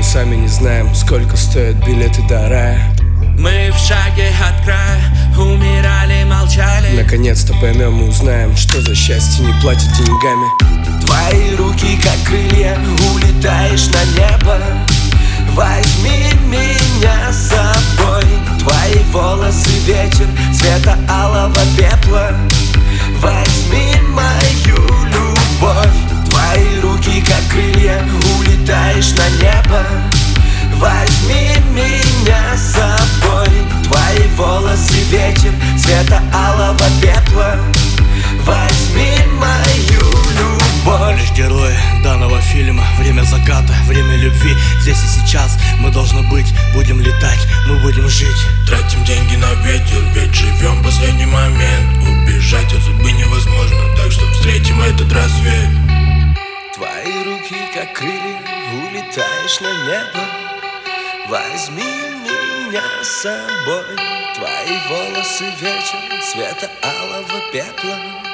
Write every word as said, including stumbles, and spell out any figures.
сами не знаем, сколько стоят билеты до рая. Мы в шаге от края, умирали, молчали. Наконец-то поймем и узнаем, что за счастье не платят деньгами. Твои руки как крылья, улетаешь на небо. Возьми меня с собой. Твои волосы ветер цвета алого пепла. Возьми мою любовь. Твои руки как крылья, улетаешь на небо. Возьми меня с собой. Твои волосы ветер цвета алого пепла. Возьми мою любовь. Лишь герои данного фильма. Время заката, время любви. Здесь и сейчас мы должны быть. Будем летать, мы будем жить. Тратим деньги на ветер, ведь живем в последний момент. Убежать от судьбы невозможно, так что встретим этот рассвет. Твои руки как крылья, улетаешь на небо. Возьми меня с собой. Твои волосы ветер цвета алого пепла.